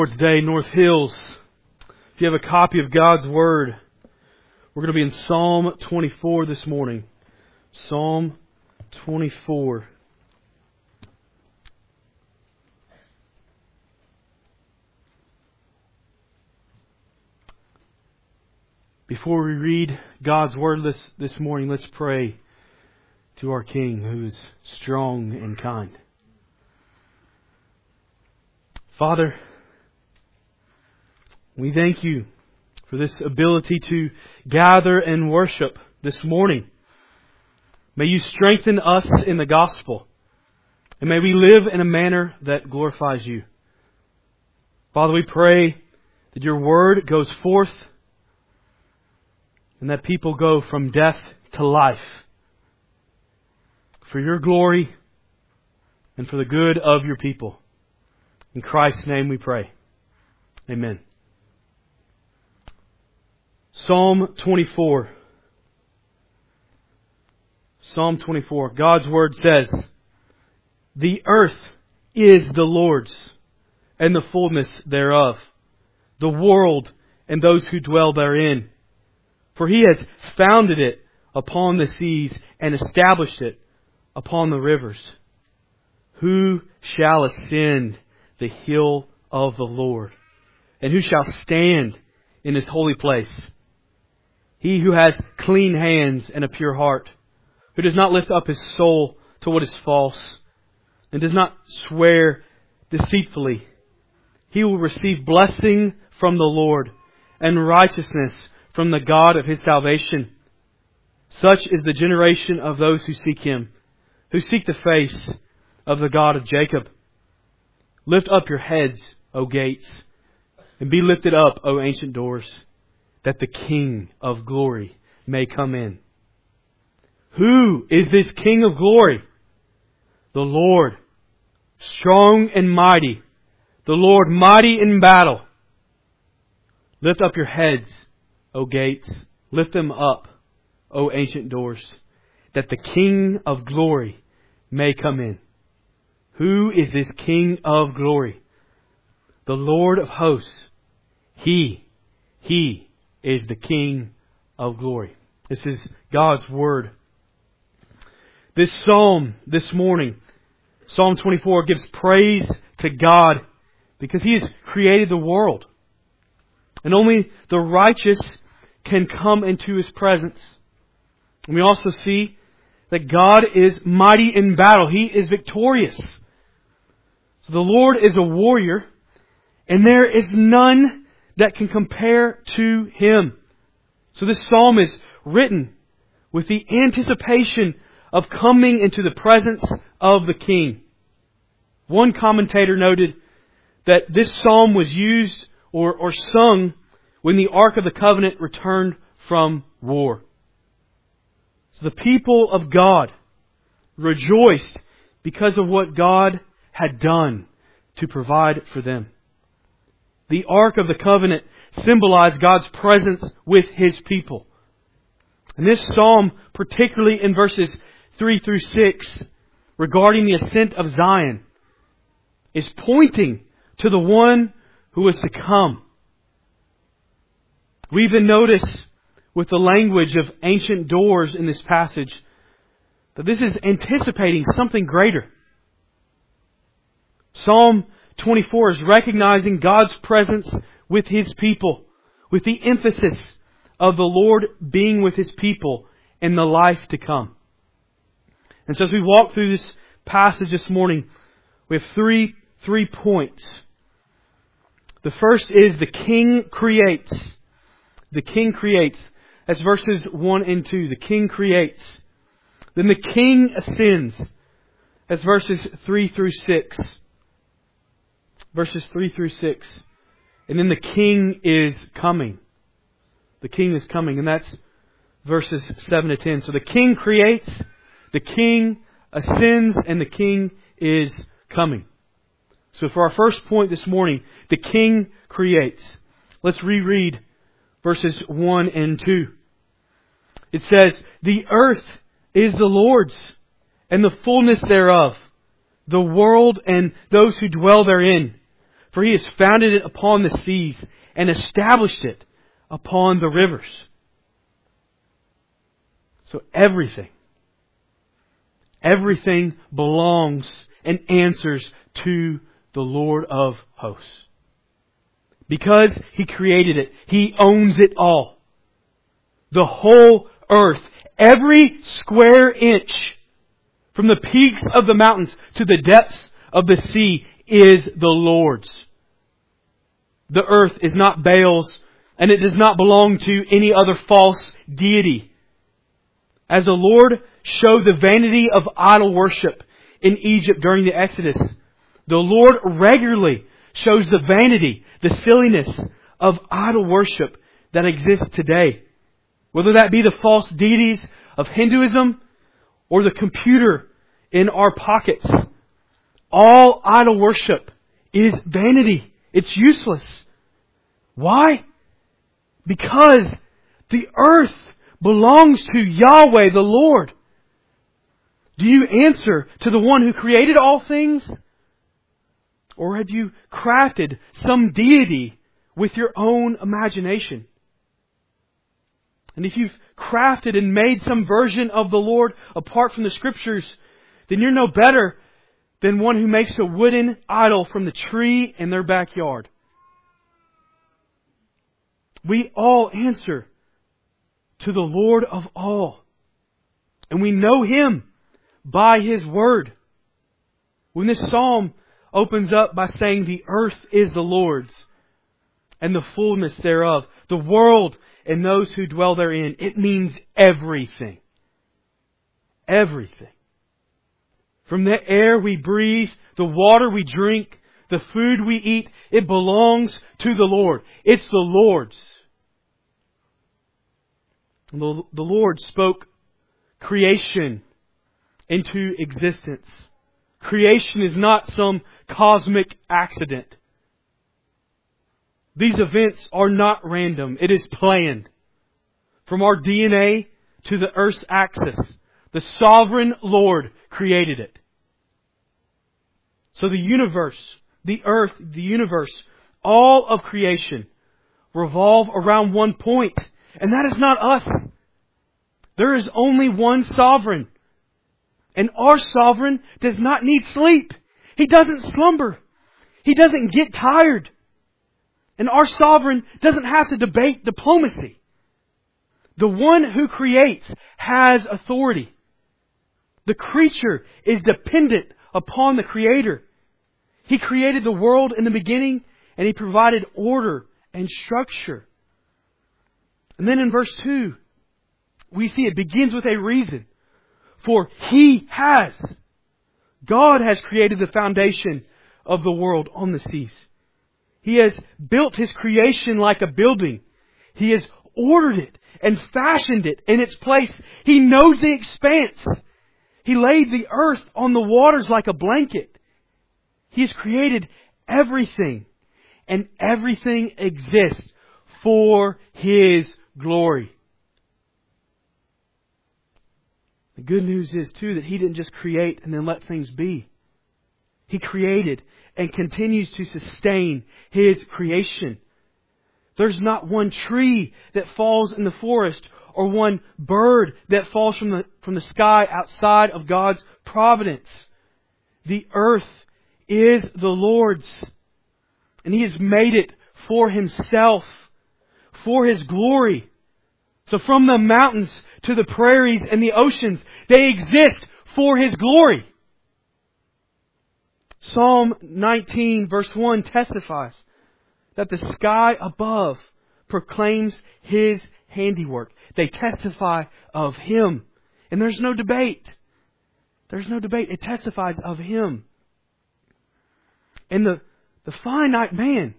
Lord's Day, North Hills. If you have a copy of God's Word, we're going to be in Psalm 24 this morning. Psalm 24. Before we read God's Word this morning, let's pray to our King who is strong and kind. Father, we thank You for this ability to gather and worship this morning. May You strengthen us in the gospel, and may we live in a manner that glorifies You. Father, we pray that Your Word goes forth and that people go from death to life for Your glory and for the good of Your people. In Christ's name we pray. Amen. Psalm 24. Psalm 24. God's Word says, "The earth is the Lord's, and the fullness thereof, the world and those who dwell therein. For He has founded it upon the seas and established it upon the rivers. Who shall ascend the hill of the Lord? And who shall stand in His holy place? He who has clean hands and a pure heart, who does not lift up his soul to what is false, and does not swear deceitfully. He will receive blessing from the Lord, and righteousness from the God of his salvation. Such is the generation of those who seek Him, who seek the face of the God of Jacob. Lift up your heads, O gates, and be lifted up, O ancient doors, that the King of glory may come in." Who is this King of glory? The Lord, strong and mighty, the Lord mighty in battle. Lift up your heads, O gates, lift them up, O ancient doors, that the King of glory may come in. Who is this King of glory? The Lord of hosts. He is the King of glory. This is God's Word. This psalm this morning, Psalm 24, gives praise to God because He has created the world. And only the righteous can come into His presence. And we also see that God is mighty in battle. He is victorious. So the Lord is a warrior, and there is none that can compare to Him. So this psalm is written with the anticipation of coming into the presence of the King. One commentator noted that this psalm was used or sung when the Ark of the Covenant returned from war. So the people of God rejoiced because of what God had done to provide for them. The Ark of the Covenant symbolized God's presence with His people. And this psalm, particularly in verses 3 through 6, regarding the ascent of Zion, is pointing to the one who is to come. We even notice with the language of ancient doors in this passage that this is anticipating something greater. Psalm 24 is recognizing God's presence with His people, with the emphasis of the Lord being with His people in the life to come. And so as we walk through this passage this morning, we have three points. The first is the King creates. The King creates. That's verses 1 and 2. The King creates. Then the King ascends. That's verses 3 through 6. Verses 3 through 6. And then the King is coming. The King is coming. And that's verses 7 to 10. So the King creates, the King ascends, and the King is coming. So for our first point this morning, the King creates. Let's reread verses 1 and 2. It says, "The earth is the Lord's, and the fullness thereof, the world and those who dwell therein. For He has founded it upon the seas and established it upon the rivers. So everything belongs and answers to the Lord of hosts. Because He created it, He owns it all. The whole earth, every square inch, from the peaks of the mountains to the depths of the sea, is the Lord's. The earth is not Baal's, and it does not belong to any other false deity. As the Lord showed the vanity of idol worship in Egypt during the Exodus, the Lord regularly shows the vanity, the silliness of idol worship that exists today. Whether that be the false deities of Hinduism or the computer in our pockets. All idol worship is vanity. It's useless. Why? Because the earth belongs to Yahweh the Lord. Do you answer to the one who created all things? Or have you crafted some deity with your own imagination? And if you've crafted and made some version of the Lord apart from the Scriptures, then you're no better than one who makes a wooden idol from the tree in their backyard. We all answer to the Lord of all. And we know Him by His Word. When this psalm opens up by saying the earth is the Lord's and the fullness thereof, the world and those who dwell therein, it means everything. Everything. From the air we breathe, the water we drink, the food we eat, it belongs to the Lord. It's the Lord's. The Lord spoke creation into existence. Creation is not some cosmic accident. These events are not random. It is planned. From our DNA to the earth's axis, the sovereign Lord created it. So the universe, the earth, the universe, all of creation revolve around one point. And that is not us. There is only one sovereign. And our sovereign does not need sleep. He doesn't slumber. He doesn't get tired. And our sovereign doesn't have to debate diplomacy. The one who creates has authority. The creature is dependent upon the Creator. He created the world in the beginning, and He provided order and structure. And then in verse 2, we see it begins with a reason. For God has created the foundation of the world on the seas. He has built His creation like a building. He has ordered it and fashioned it in its place. He knows the expanse. He laid the earth on the waters like a blanket. He has created everything. And everything exists for His glory. The good news is, too, that He didn't just create and then let things be. He created and continues to sustain His creation. There's not one tree that falls in the forest or one bird that falls from the sky outside of God's providence. The earth is the Lord's, and He has made it for Himself, for His glory. So from the mountains to the prairies and the oceans, they exist for His glory. Psalm 19 verse 1 testifies that the sky above proclaims His handiwork. They testify of Him. And there's no debate. There's no debate. It testifies of Him. And the finite man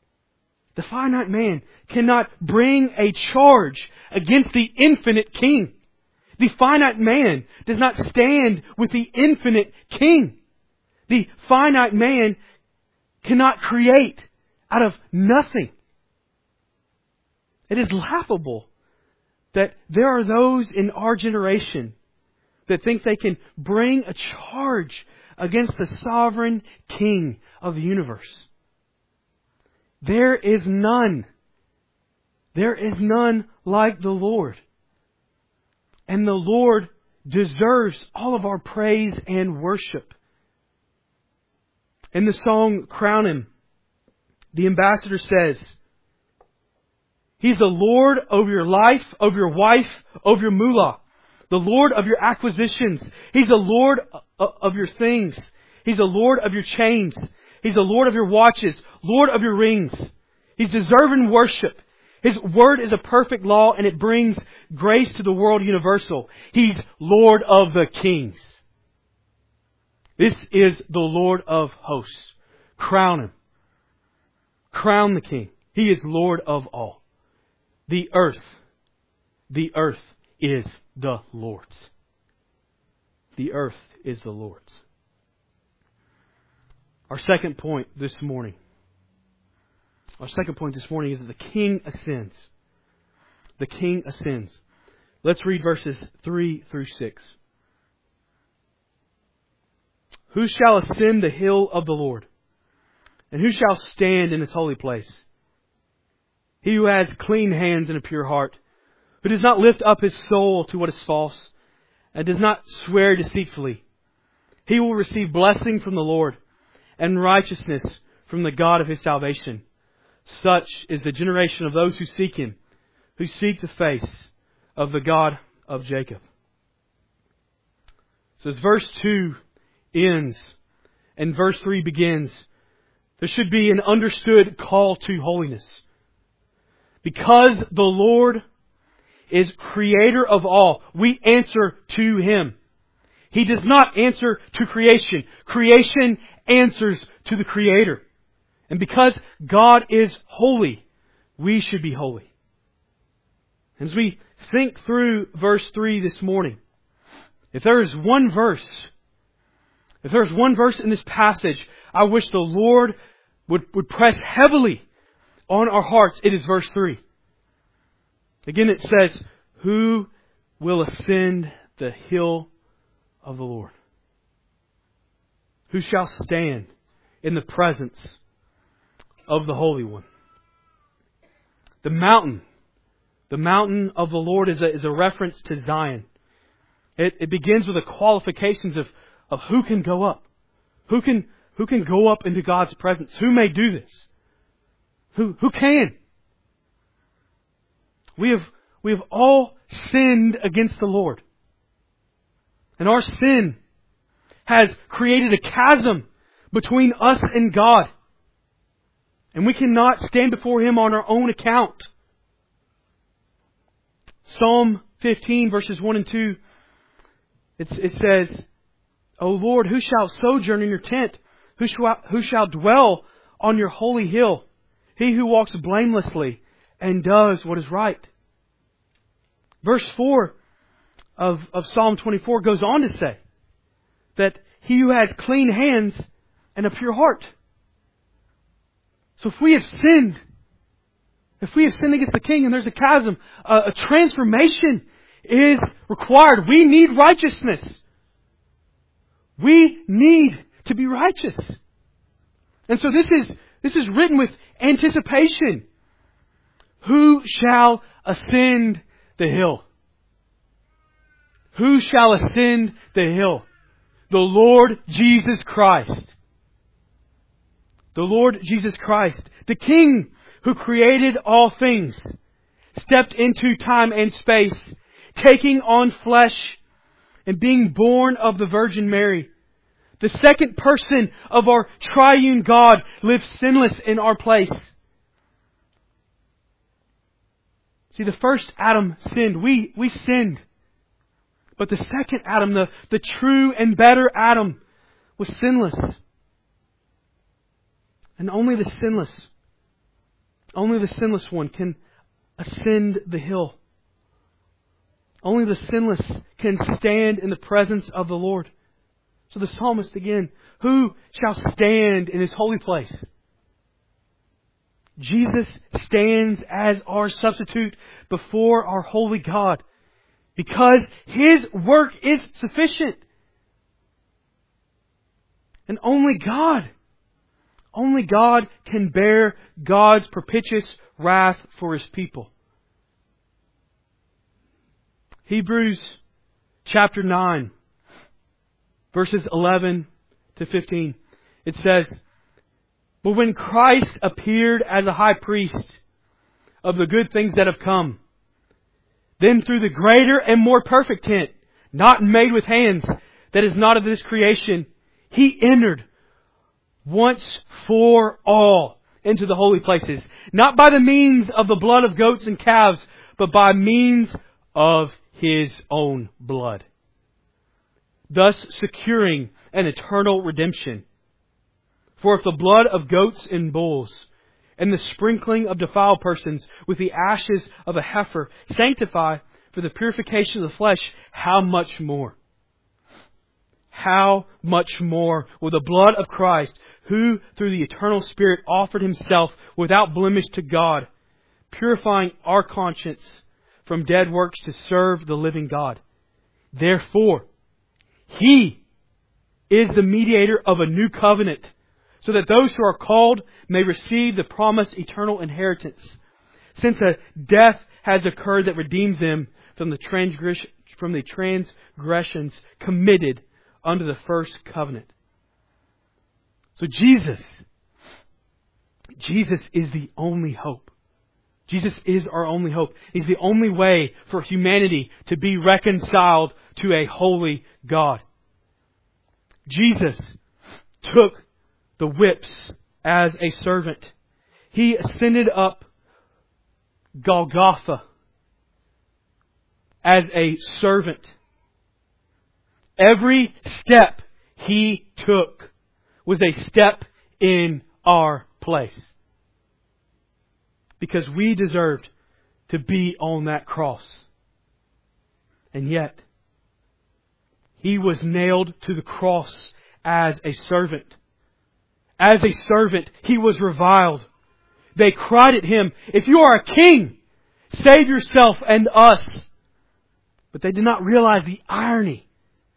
cannot bring a charge against the infinite King. The finite man does not stand with the infinite King. The finite man cannot create out of nothing. It is laughable that there are those in our generation that think they can bring a charge against the sovereign King of the universe. There is none. There is none like the Lord. And the Lord deserves all of our praise and worship. In the song Crown Him, the ambassador says, He's the Lord over your life, over your wife, over your moolah. The Lord of your acquisitions. He's the Lord of your things. He's the Lord of your chains. He's the Lord of your watches, Lord of your rings. He's deserving worship. His word is a perfect law and it brings grace to the world universal. He's Lord of the kings. This is the Lord of hosts. Crown Him. Crown the King. He is Lord of all. The earth is the Lord's. The earth is the Lord's. Our second point this morning is that the King ascends. The King ascends. Let's read verses 3 through 6. Who shall ascend the hill of the Lord? And who shall stand in His holy place? He who has clean hands and a pure heart, who does not lift up his soul to what is false, and does not swear deceitfully. He will receive blessing from the Lord, and righteousness from the God of his salvation. Such is the generation of those who seek Him, who seek the face of the God of Jacob. So as verse 2 ends and verse 3 begins, there should be an understood call to holiness. Because the Lord is creator of all, we answer to Him. He does not answer to creation. Creation answers to the Creator. And because God is holy, we should be holy. As we think through verse 3 this morning, if there is one verse in this passage I wish the Lord would press heavily on our hearts, it is verse 3. Again it says, who will ascend the hill of the Lord? Who shall stand in the presence of the Holy One? The mountain of the Lord is a reference to Zion. It begins with the qualifications of who can go up. Who can go up into God's presence? Who may do this? Who can? We have all sinned against the Lord. And our sin has created a chasm between us and God. And we cannot stand before Him on our own account. Psalm 15 verses 1 and 2, it says, O Lord, who shall sojourn in your tent? Who shall dwell on your holy hill? He who walks blamelessly and does what is right. Verse 4 of Psalm 24 goes on to say that he who has clean hands and a pure heart. So if we have sinned against the King and there's a chasm, a transformation is required. We need righteousness. We need to be righteous. And so this is written with anticipation. Who shall ascend the hill? Who shall ascend the hill? The Lord Jesus Christ. The Lord Jesus Christ, the King who created all things, stepped into time and space, taking on flesh and being born of the Virgin Mary. The second person of our triune God lived sinless in our place. See, the first Adam sinned. We sinned. But the second Adam, the true and better Adam, was sinless. And only the sinless one can ascend the hill. Only the sinless can stand in the presence of the Lord. So the psalmist again, who shall stand in His holy place? Jesus stands as our substitute before our holy God because His work is sufficient. And only God Only God can bear God's propitious wrath for His people. Hebrews chapter 9, verses 11 to 15. It says, "But when Christ appeared as a high priest of the good things that have come, then through the greater and more perfect tent, not made with hands, that is not of this creation, He entered once for all into the holy places, not by the means of the blood of goats and calves, but by means of His own blood, thus securing an eternal redemption. For if the blood of goats and bulls and the sprinkling of defiled persons with the ashes of a heifer sanctify for the purification of the flesh, how much more? How much more will the blood of Christ, who through the eternal Spirit offered Himself without blemish to God, purifying our conscience from dead works to serve the living God. Therefore, He is the mediator of a new covenant, so that those who are called may receive the promised eternal inheritance, since a death has occurred that redeems them from the transgressions committed under the first covenant." So Jesus is the only hope. Jesus is our only hope. He's the only way for humanity to be reconciled to a holy God. Jesus took the whips as a servant. He ascended up Golgotha as a servant. Every step He took was a step in our place, because we deserved to be on that cross. And yet, He was nailed to the cross as a servant. As a servant, He was reviled. They cried at Him, "If you are a king, save yourself and us." But they did not realize the irony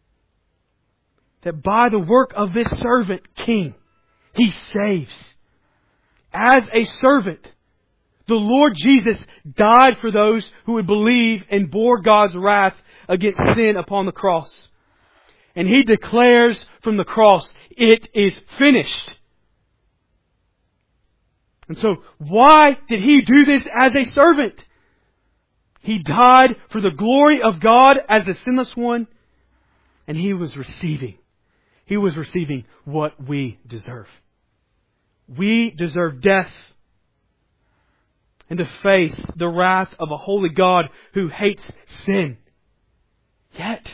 that by the work of this servant king, He saves. As a servant, the Lord Jesus died for those who would believe and bore God's wrath against sin upon the cross. And He declares from the cross, "It is finished." And so, why did He do this as a servant? He died for the glory of God as the sinless one, and He was receiving what we deserve. We deserve death and to face the wrath of a holy God who hates sin. Yet,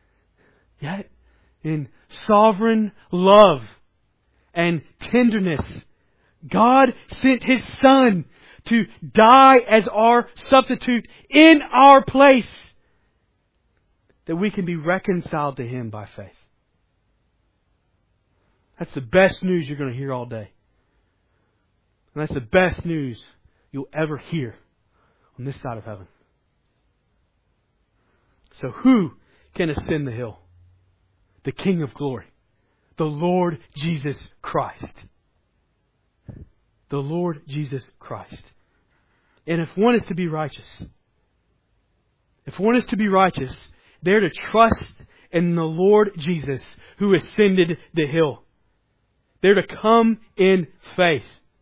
in sovereign love and tenderness, God sent His Son to die as our substitute in our place, that we can be reconciled to Him by faith. That's the best news you're going to hear all day. And that's the best news you'll ever hear on this side of heaven. So who can ascend the hill? The King of glory, the Lord Jesus Christ. The Lord Jesus Christ. And if one is to be righteous, they're to trust in the Lord Jesus who ascended the hill. They're to come in faith.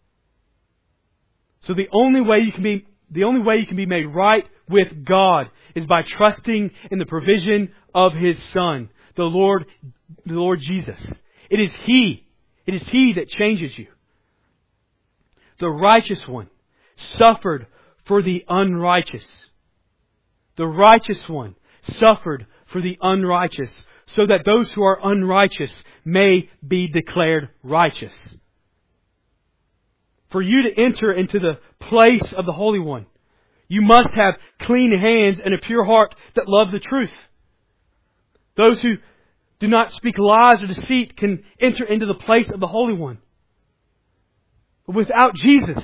So the only way you can be made right with God is by trusting in the provision of His Son, the Lord Jesus. It is He that changes you. The righteous one suffered for the unrighteous. The righteous one suffered for the unrighteous, so that those who are unrighteous may be declared righteous. For you to enter into the place of the Holy One, you must have clean hands and a pure heart that loves the truth. Those who do not speak lies or deceit can enter into the place of the Holy One. But without Jesus,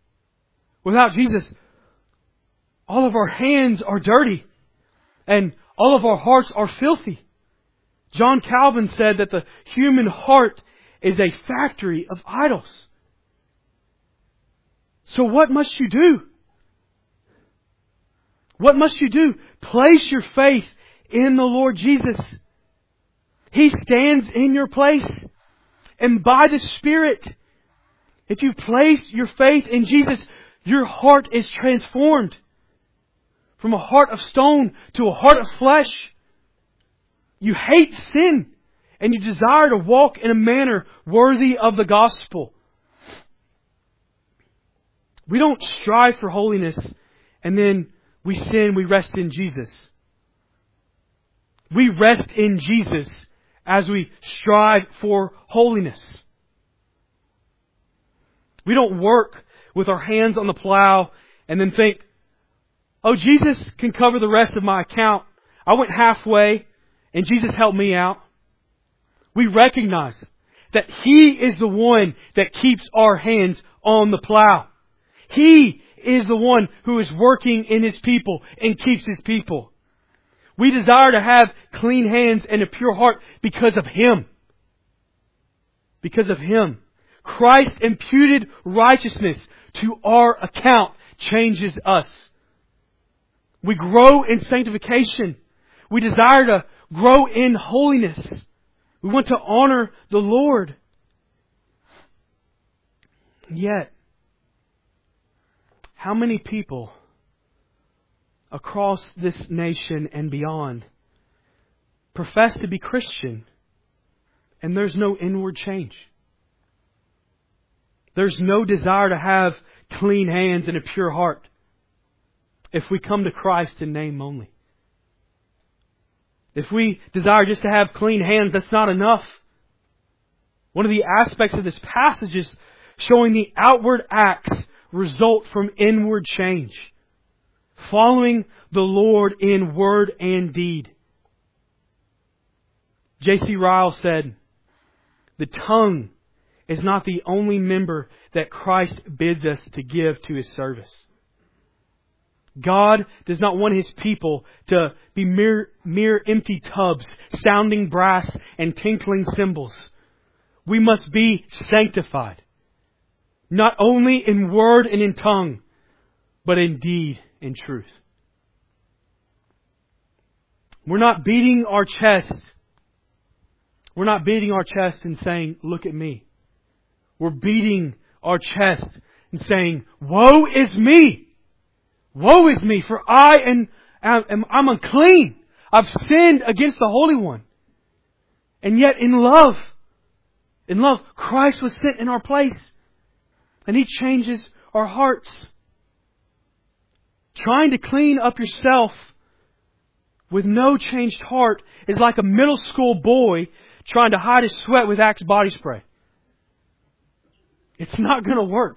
all of our hands are dirty and all of our hearts are filthy. John Calvin said that the human heart is a factory of idols. So what must you do? What must you do? Place your faith in the Lord Jesus. He stands in your place. And by the Spirit, if you place your faith in Jesus, your heart is transformed from a heart of stone to a heart of flesh. You hate sin and you desire to walk in a manner worthy of the gospel. We don't strive for holiness and then we sin, we rest in Jesus. We rest in Jesus as we strive for holiness. We don't work with our hands on the plow and then think, oh, Jesus can cover the rest of my account. I went halfway and Jesus helped me out. We recognize that He is the one that keeps our hands on the plow. He is the one who is working in His people and keeps His people. We desire to have clean hands and a pure heart because of Him. Because of Him. Christ imputed righteousness to our account changes us. We grow in sanctification. We desire to grow in holiness. We want to honor the Lord. Yet, how many people across this nation and beyond profess to be Christian and there's no inward change? There's no desire to have clean hands and a pure heart if we come to Christ in name only. If we desire just to have clean hands, that's not enough. One of the aspects of this passage is showing the outward acts result from inward change. Following the Lord in word and deed. J.C. Ryle said, the tongue is not the only member that Christ bids us to give to His service. God does not want His people to be mere empty tubs, sounding brass and tinkling cymbals. We must be sanctified, not only in word and in tongue, but in deed and truth. We're not beating our chest. We're not beating our chest and saying, look at me. We're beating our chest and saying, woe is me! Woe is me, for I'm unclean. I've sinned against the Holy One. And yet in love, Christ was sent in our place. And He changes our hearts. Trying to clean up yourself with no changed heart is like a middle school boy trying to hide his sweat with Axe body spray. It's not going to work.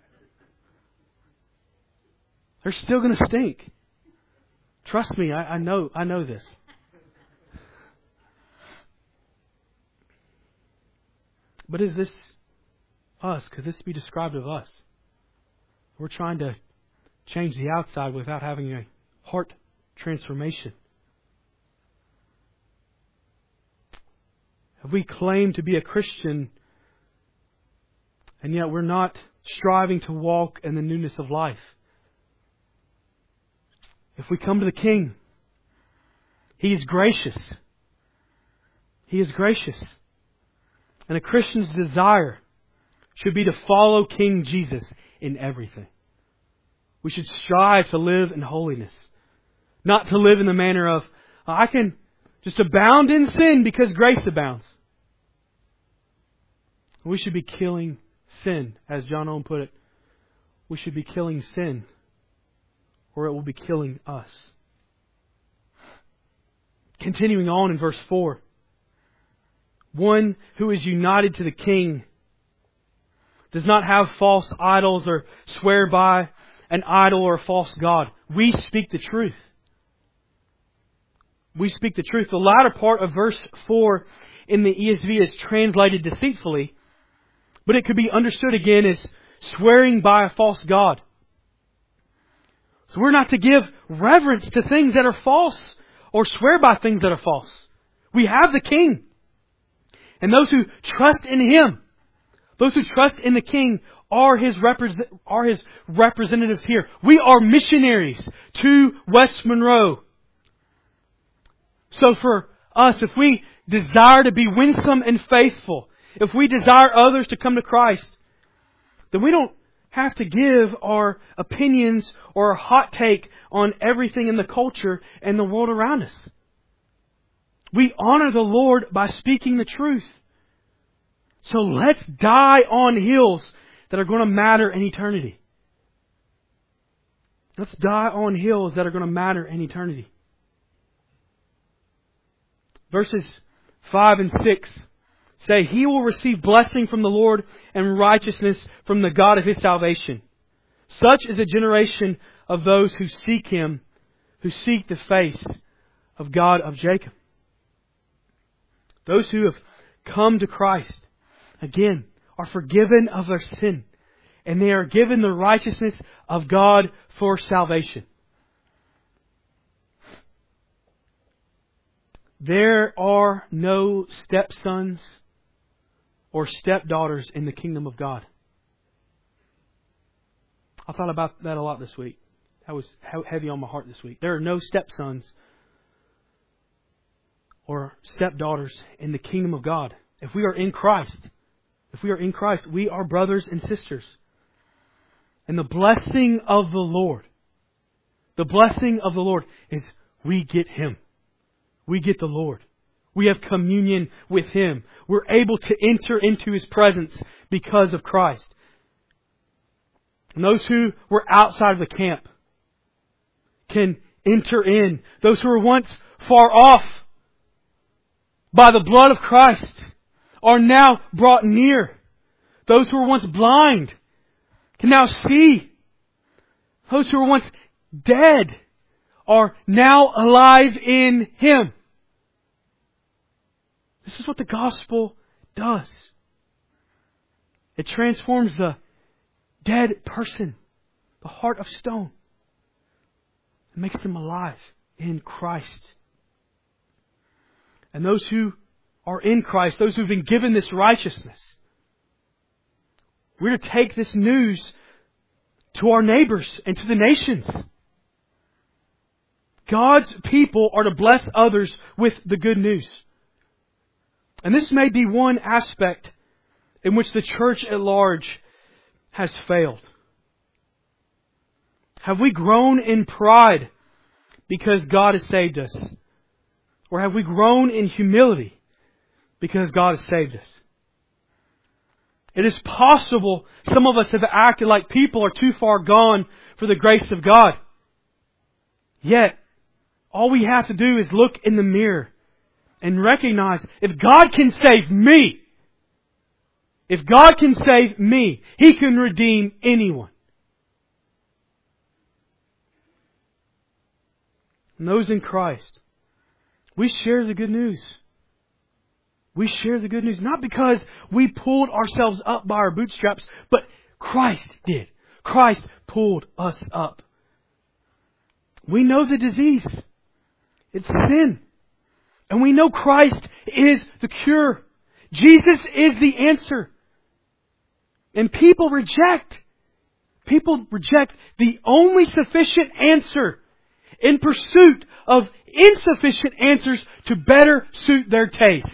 They're still going to stink. Trust me, I know this. But is this us? Could this be described of us? We're trying to change the outside without having a heart transformation. Have we claimed to be a Christian and yet we're not striving to walk in the newness of life? If we come to the King, He is gracious. He is gracious. And a Christian's desire should be to follow King Jesus in everything. We should strive to live in holiness. Not to live in the manner of, I can just abound in sin because grace abounds. We should be killing sin, as John Owen put it. We should be killing sin, or it will be killing us. Continuing on in verse 4. One who is united to the King does not have false idols or swear by an idol or a false god. We speak the truth. We speak the truth. The latter part of verse 4 in the ESV is translated deceitfully, but it could be understood again as swearing by a false god. So we're not to give reverence to things that are false or swear by things that are false. We have the King. And those who trust in Him, those who trust in the King, are His representatives here. We are missionaries to West Monroe. So for us, if we desire to be winsome and faithful, if we desire others to come to Christ, then we don't have to give our opinions or a hot take on everything in the culture and the world around us. We honor the Lord by speaking the truth. So let's die on hills that are going to matter in eternity. Let's die on hills that are going to matter in eternity. Verses 5 and 6 say, He will receive blessing from the Lord and righteousness from the God of His salvation. Such is a generation of those who seek Him, who seek the face of God of Jacob. Those who have come to Christ, again, are forgiven of their sin. And they are given the righteousness of God for salvation. There are no stepsons or stepdaughters in the kingdom of God. I thought about that a lot this week. That was heavy on my heart this week. There are no stepsons or stepdaughters in the kingdom of God. If we are in Christ, we are brothers and sisters. And the blessing of the Lord is we get Him. We get the Lord. We have communion with Him. We're able to enter into His presence because of Christ. And those who were outside of the camp can enter in. Those who were once far off by the blood of Christ are now brought near. Those who were once blind can now see. Those who were once dead are now alive in Him. This is what the gospel does. It transforms the dead person, the heart of stone. It makes them alive in Christ. And those who are in Christ, those who have been given this righteousness, we're to take this news to our neighbors and to the nations. God's people are to bless others with the good news. And this may be one aspect in which the church at large has failed. Have we grown in pride because God has saved us? Or have we grown in humility because God has saved us? It is possible some of us have acted like people are too far gone for the grace of God. Yet, all we have to do is look in the mirror and recognize, if God can save me, He can redeem anyone. And those in Christ, we share the good news. We share the good news not because we pulled ourselves up by our bootstraps, but Christ did. Christ pulled us up. We know the disease. It's sin. And we know Christ is the cure. Jesus is the answer. And people reject the only sufficient answer in pursuit of insufficient answers to better suit their taste.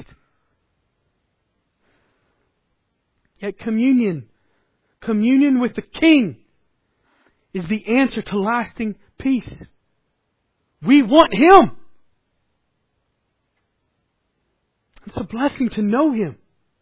Yet communion with the King, is the answer to lasting peace. We want Him. It's a blessing to know Him.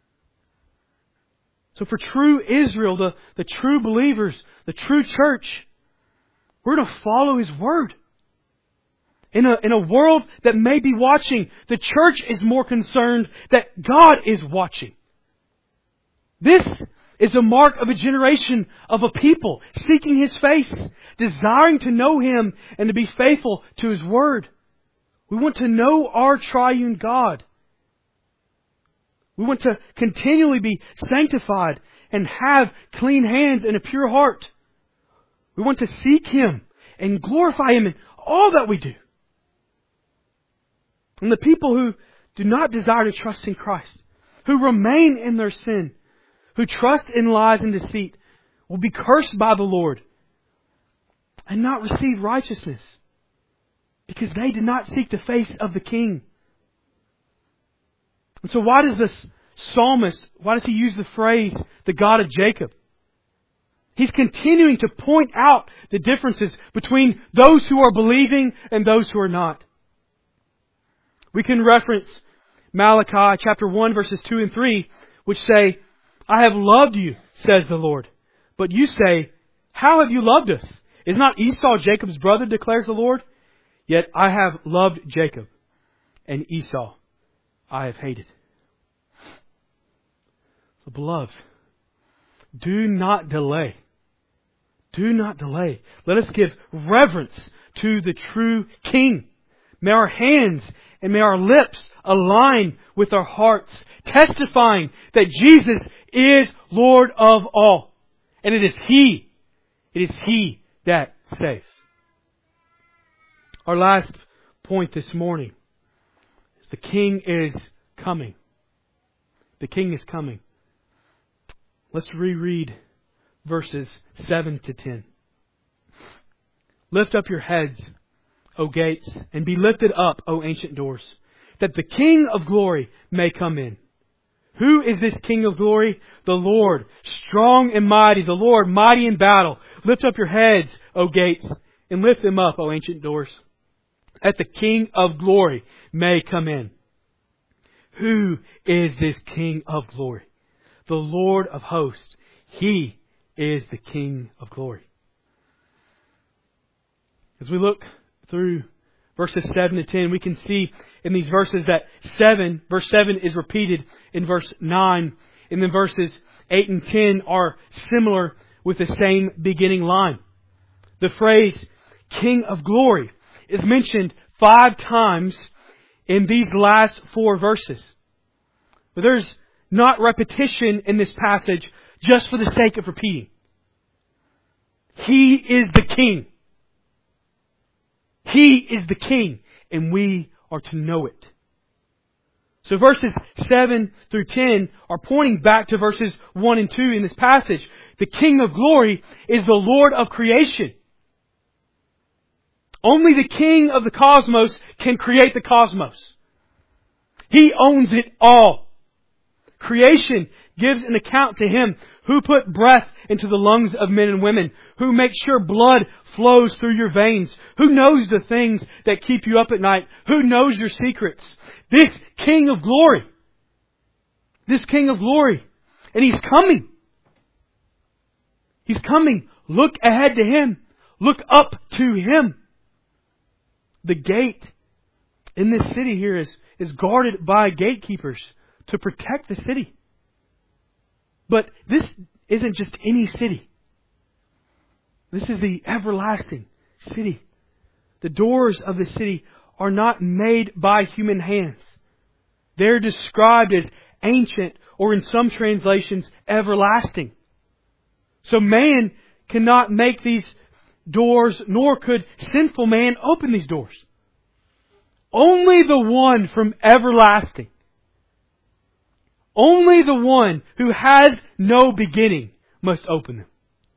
So for true Israel, the true believers, the true church, we're to follow His Word. In a world that may be watching, the church is more concerned that God is watching. This is a mark of a generation of a people seeking His face, desiring to know Him and to be faithful to His Word. We want to know our triune God. We want to continually be sanctified and have clean hands and a pure heart. We want to seek Him and glorify Him in all that we do. And the people who do not desire to trust in Christ, who remain in their sin, who trust in lies and deceit, will be cursed by the Lord and not receive righteousness, because they did not seek the face of the King. And so why does this psalmist, why does he use the phrase, the God of Jacob? He's continuing to point out the differences between those who are believing and those who are not. We can reference Malachi chapter 1 verses 2 and 3, which say, I have loved you, says the Lord. But you say, how have you loved us? Is not Esau Jacob's brother, declares the Lord? Yet I have loved Jacob, and Esau I have hated. So beloved, do not delay. Do not delay. Let us give reverence to the true King. May our hands and may our lips align with our hearts, testifying that Jesus is Lord of all. And it is He that saves. Our last point this morning is the King is coming. The King is coming. Let's reread verses 7 to 10. Lift up your heads, O gates, and be lifted up, O ancient doors, that the King of glory may come in. Who is this King of glory? The Lord, strong and mighty, the Lord, mighty in battle. Lift up your heads, O gates, and lift them up, O ancient doors, that the King of glory may come in. Who is this King of glory? The Lord of hosts. He is the King of glory. As we look through verses 7 to 10, we can see in these verses that verse 7 is repeated in verse 9, and then verses 8 and 10 are similar with the same beginning line. The phrase King of glory is mentioned 5 times in these last 4 verses. But there's not repetition in this passage just for the sake of repeating. He is the King. He is the King, and we are to know it. So verses 7 through 10 are pointing back to verses 1 and 2 in this passage. The King of glory is the Lord of creation. Only the King of the cosmos can create the cosmos. He owns it all. Creation gives an account to Him who put breath into the lungs of men and women, who makes sure blood flows through your veins, who knows the things that keep you up at night, who knows your secrets. This King of glory. This King of glory. And He's coming. He's coming. Look ahead to Him. Look up to Him. The gate in this city here is guarded by gatekeepers to protect the city. But this isn't just any city. This is the everlasting city. The doors of the city are not made by human hands. They're described as ancient, or in some translations, everlasting. So man cannot make these doors, nor could sinful man open these doors. Only the one from everlasting, only the one who has no beginning must open them.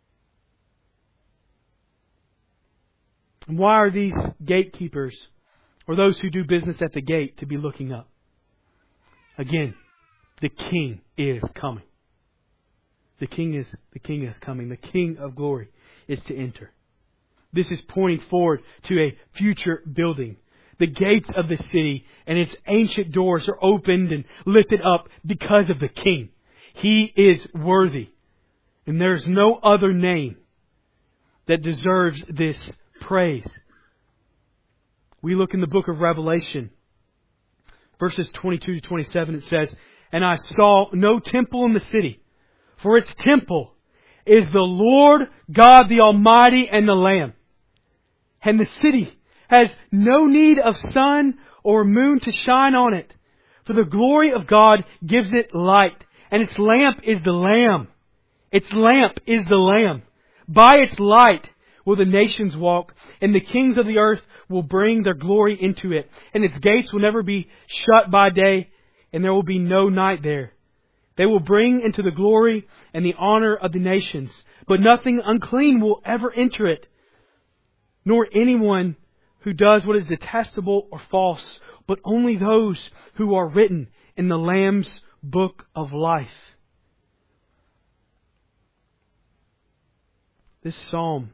And why are these gatekeepers, or those who do business at the gate, to be looking up? Again, the King is coming. The King is coming. The King of glory is to enter. This is pointing forward to a future building. The gates of the city and its ancient doors are opened and lifted up because of the King. He is worthy. And there is no other name that deserves this praise. We look in the book of Revelation, verses 22 to 27, it says, And I saw no temple in the city, for its temple is the Lord God the Almighty and the Lamb. And the city has no need of sun or moon to shine on it, for the glory of God gives it light, and its lamp is the Lamb. Its lamp is the Lamb. By its light will the nations walk, and the kings of the earth will bring their glory into it, and its gates will never be shut by day, and there will be no night there. They will bring into the glory and the honor of the nations. But nothing unclean will ever enter it, nor anyone who does what is detestable or false, but only those who are written in the Lamb's book of life. This psalm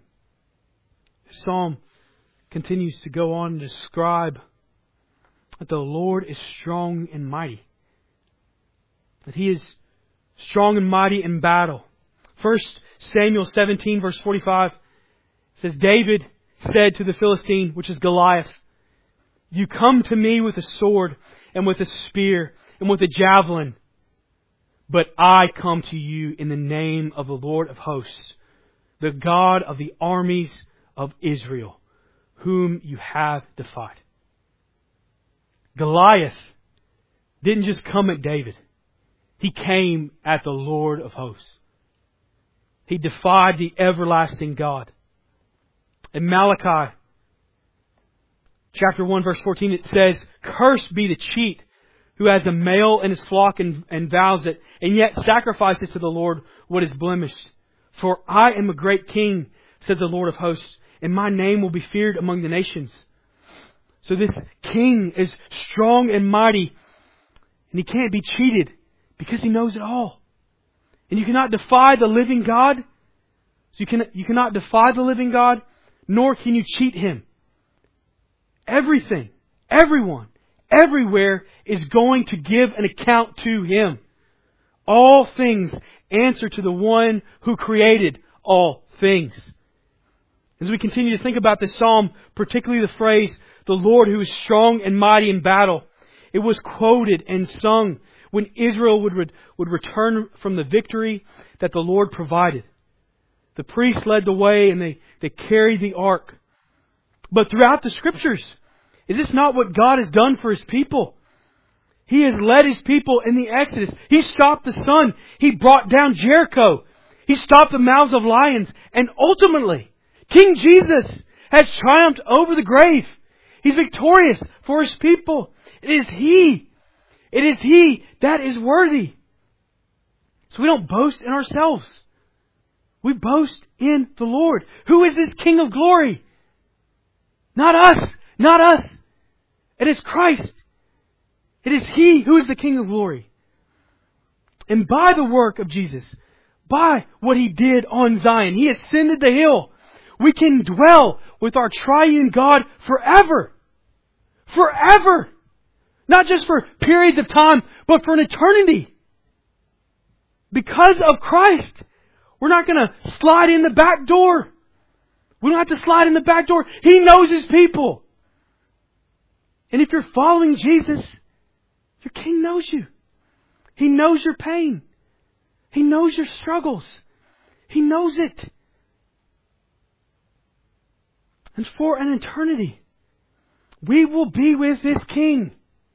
continues to go on to describe that the Lord is strong and mighty. That He is strong and mighty in battle. 1 Samuel 17 verse 45 says, David said to the Philistine, which is Goliath, "You come to me with a sword and with a spear and with a javelin, but I come to you in the name of the Lord of hosts, the God of the armies of Israel, whom you have defied." Goliath didn't just come at David. He came at the Lord of hosts. He defied the everlasting God. In Malachi chapter 1 verse 14 it says, "Cursed be the cheat who has a male in his flock and vows it, and yet sacrifices to the Lord what is blemished. For I am a great king, says the Lord of hosts, and my name will be feared among the nations." So this king is strong and mighty, and he can't be cheated because he knows it all. And you cannot defy the living God. So you cannot defy the living God, nor can you cheat Him. Everything, everyone, everywhere is going to give an account to Him. All things answer to the one who created all things. As we continue to think about this psalm, particularly the phrase, "the Lord who is strong and mighty in battle," it was quoted and sung when Israel would return from the victory that the Lord provided. The priests led the way and they carried the ark. But throughout the Scriptures, is this not what God has done for His people? He has led His people in the Exodus. He stopped the sun. He brought down Jericho. He stopped the mouths of lions. And ultimately, King Jesus has triumphed over the grave. He's victorious for His people. It is He that is worthy. So we don't boast in ourselves. We boast in the Lord. Who is this King of glory? Not us. Not us. It is Christ. It is He who is the King of glory. And by the work of Jesus, by what He did on Zion, He ascended the hill. We can dwell with our triune God forever. Forever. Not just for periods of time, but for an eternity. Because of Christ, we're not going to slide in the back door. We don't have to slide in the back door. He knows His people. And if you're following Jesus, your King knows you. He knows your pain. He knows your struggles. He knows it. And for an eternity, we will be with this King.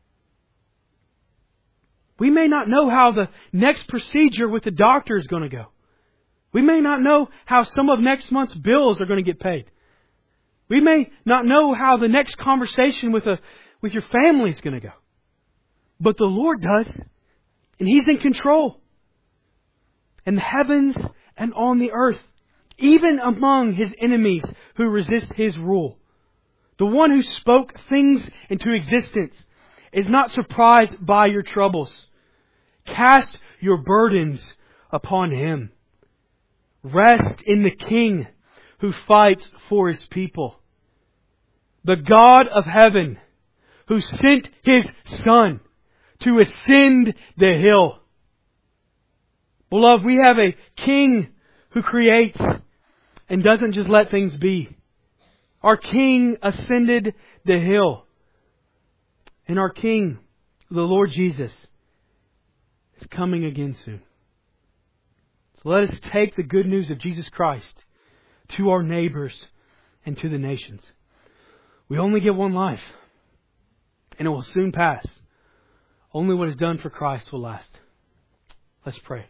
We may not know how the next procedure with the doctor is going to go. We may not know how some of next month's bills are going to get paid. We may not know how the next conversation with your family is going to go. But the Lord does. And He's in control. In the heavens and on the earth. Even among His enemies who resist His rule. The one who spoke things into existence is not surprised by your troubles. Cast your burdens upon Him. Rest in the King who fights for His people. The God of heaven who sent His Son to ascend the hill. Beloved, we have a King who creates and doesn't just let things be. Our King ascended the hill. And our King, the Lord Jesus, is coming again soon. So let us take the good news of Jesus Christ to our neighbors and to the nations. We only get one life, and it will soon pass. Only what is done for Christ will last. Let's pray.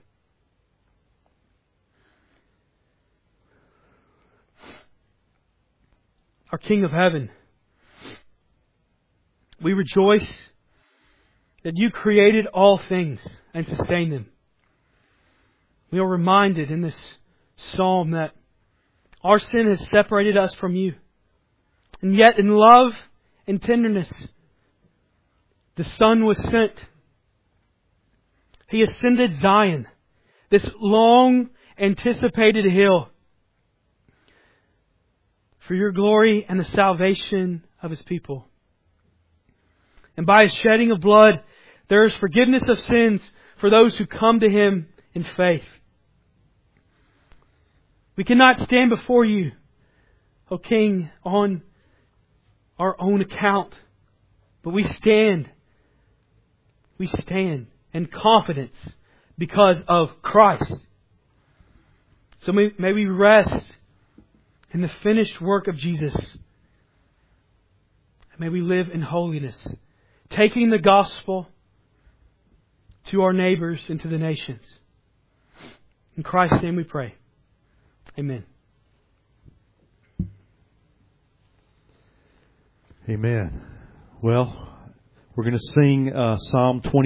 Our King of heaven, we rejoice that You created all things and sustain them. We are reminded in this psalm that our sin has separated us from You. And yet in love and tenderness, the Son was sent. He ascended Zion, this long anticipated hill, for Your glory and the salvation of His people. And by His shedding of blood, there is forgiveness of sins for those who come to Him in faith. We cannot stand before You, O King, on our own account, but we stand in confidence because of Christ. So may we rest in the finished work of Jesus. May we live in holiness, taking the gospel to our neighbors and to the nations. In Christ's name we pray. Amen. Amen. Well, we're going to sing Psalm 20.